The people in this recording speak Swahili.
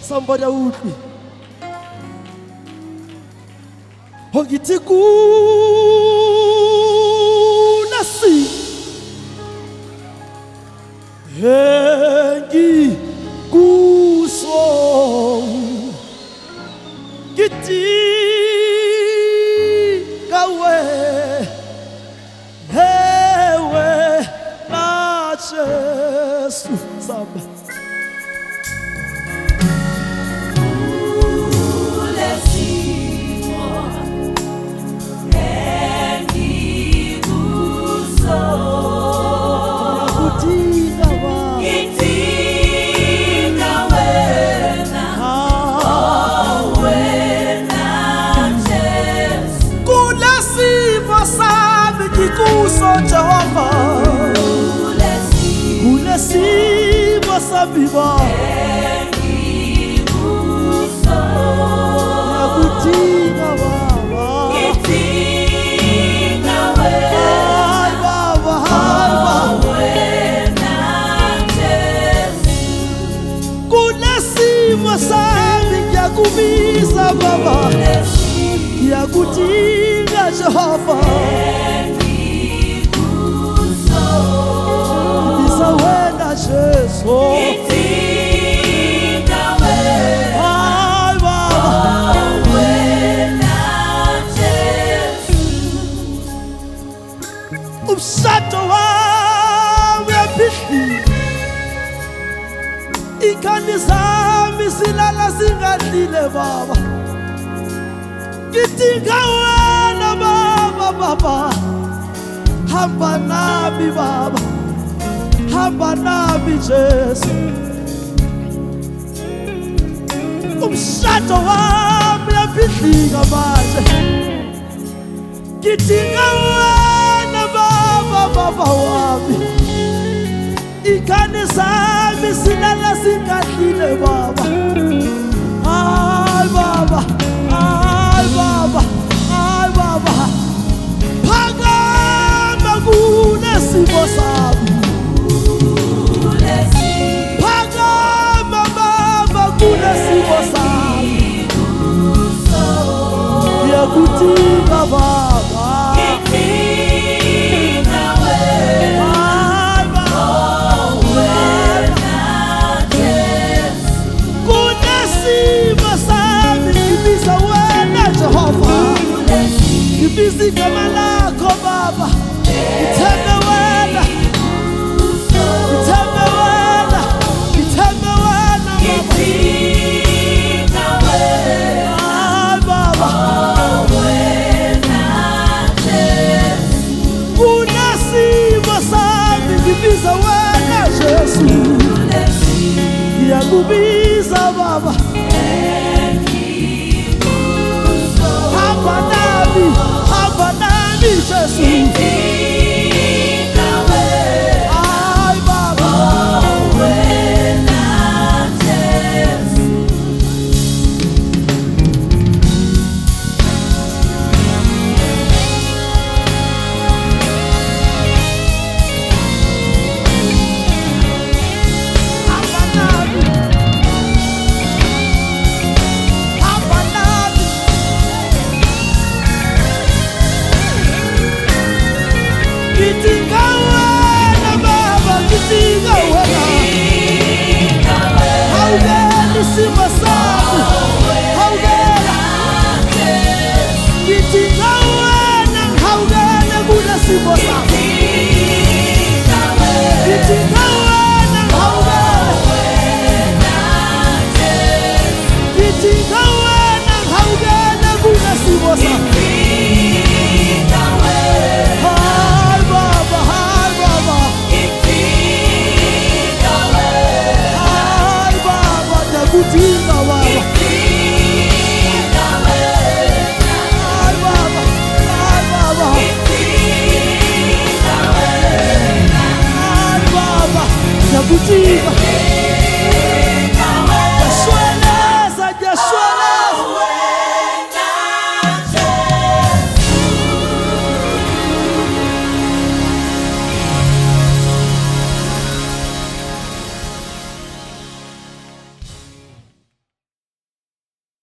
Somebody with me. Ogitiku nasi hengi kuso giti kawe hewe na Jesu saba. Viva Nakutinga baba Kitinga baba wena Jesu Kulesimo sami kyakubiza baba Kyakutinga Jehova Bisa wena Jesu Umshato wami yaphihli Ikhani zami silala singadlile baba Ngidinga wena baba Hamba nami baba Hamba nami Jesu Umshato wami yaphihli manje Ngidinga wena baba wami Ikhani zami silala singadlile baba Ay baba Phakama kunesimo sami Phakama baba kunesimo sami Ngiyakudinga baba Ngibisi igama lakho baba Ngithembe wena baba wena Jesu Kunesimo sami ngibisa wena Jesu Ngiyakubinga